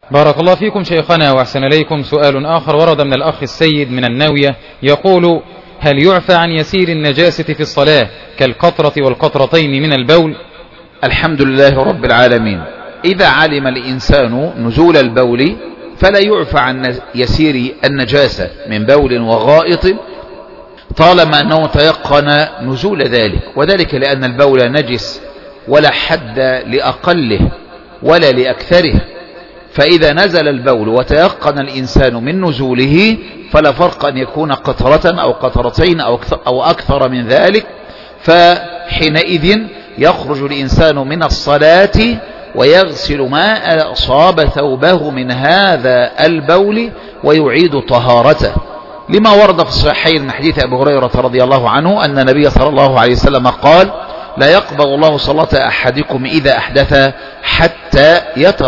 بارك الله فيكم شيخنا وأحسن إليكم. سؤال آخر ورد من الأخ السيد من الناوية يقول: هل يعفى عن يسير النجاسة في الصلاة كالقطرة والقطرتين من البول؟ الحمد لله رب العالمين. إذا علم الإنسان نزول البول فلا يعفى عن يسير النجاسة من بول وغائط طالما أنه تيقن نزول ذلك، وذلك لأن البول نجس ولا حد لأقله ولا لأكثره، فإذا نزل البول وتيقن الإنسان من نزوله فلا فرق أن يكون قطرة أو قطرتين أو أكثر من ذلك، فحينئذ يخرج الإنسان من الصلاة ويغسل ما أصاب ثوبه من هذا البول ويعيد طهارته، لما ورد في الصحيحين من حديث أبي هريرة رضي الله عنه أن النبي صلى الله عليه وسلم قال: لا يقبل الله صلاة أحدكم إذا أحدث حتى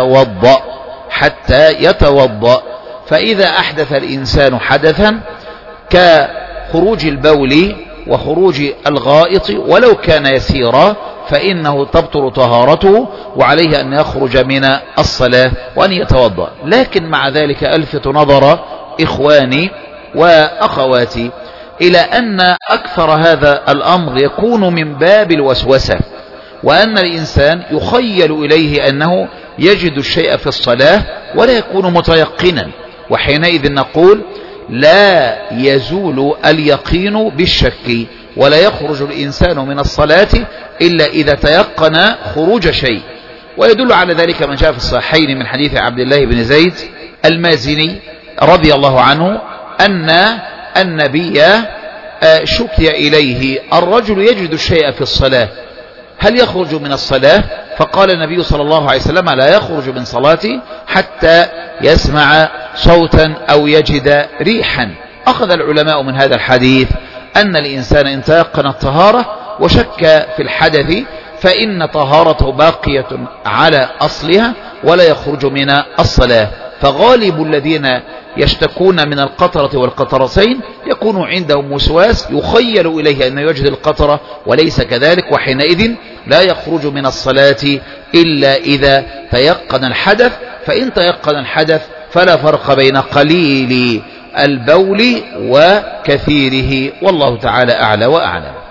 يتوضأ. فإذا أحدث الإنسان حدثا كخروج البول وخروج الغائط ولو كان يسيرا فإنه تبطل طهارته وعليه أن يخرج من الصلاة وأن يتوضأ. لكن مع ذلك ألفت نظر إخواني وأخواتي إلى أن أكثر هذا الأمر يكون من باب الوسوسة، وأن الإنسان يخيل إليه أنه يجد الشيء في الصلاة ولا يكون متيقنا، وحينئذ نقول: لا يزول اليقين بالشك، ولا يخرج الإنسان من الصلاة إلا إذا تيقن خروج شيء. ويدل على ذلك ما جاء في الصحيحين من حديث عبد الله بن زيد المازني رضي الله عنه أن النبي شكي إليه الرجل يجد الشيء في الصلاة، هل يخرج من الصلاة؟ فقال النبي صلى الله عليه وسلم: لا يخرج من صلاتي حتى يسمع صوتا أو يجد ريحا. أخذ العلماء من هذا الحديث أن الإنسان إن تيقن الطهارة وشك في الحدث فإن طهارته باقية على أصلها ولا يخرج من الصلاة. فغالب الذين يشتكون من القطرة والقطرتين يكون عندهم وسواس يخيل إليه أنه يجد القطرة وليس كذلك، وحينئذ لا يخرج من الصلاة إلا إذا تيقن الحدث. فإن تيقن الحدث فلا فرق بين قليل البول وكثيره، والله تعالى أعلى وأعلم.